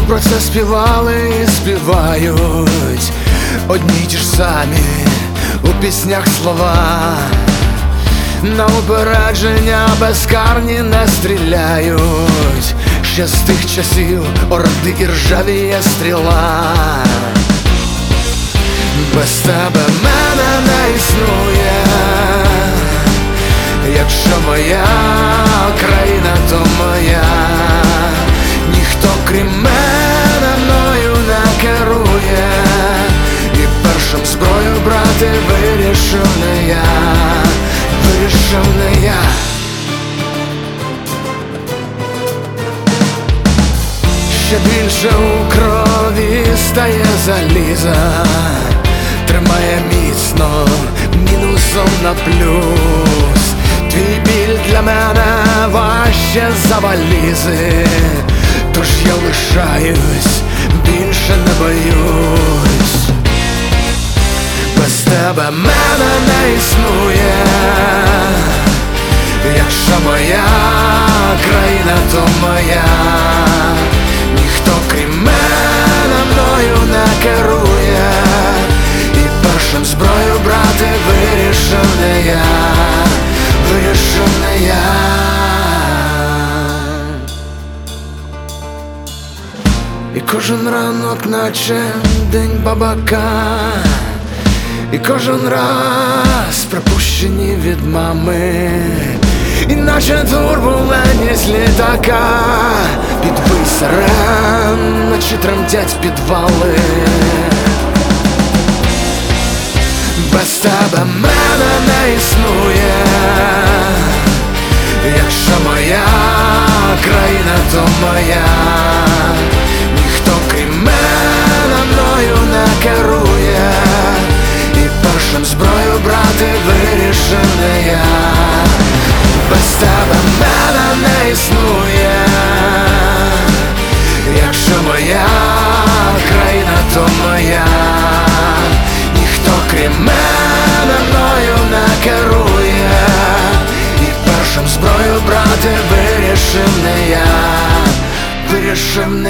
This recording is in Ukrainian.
про це співали і співають одні й ті ж самі у піснях слова. На упередження безкарні не стріляють, ще з тих часів орди і ржавіє стріла. Без тебе мене не існує, якщо моя країна, то моя. Ніхто крім мене мною не керує, і першим зброю брати вирішив не я, вирішив не я. Ще більше у крові стає заліза, тримає міцно, мінусом на плюс. Твій біль для мене важче за валізи, тож я лишаюсь, більше не боюсь. Без тебе мене не існує, якщо моя країна, то моя. Ніхто крім мене мною не керує, і першим зброю брати вирішив не я, вирішив не я. І кожен ранок наче день бабака, і кожен раз припущені від мами, і наче турбулентність літака, підбий сирен, наче тремтять підвали. Без тебе мене не існує, якщо моя країна, то моя. Ніхто крім мене мною не керує, і першим зброю брати вирішив не я. Без тебе мене не існує, якщо моя країна, то моя. Ніхто крім мене мною не керує, і першим зброю брати вирішив не я, вирішив не я.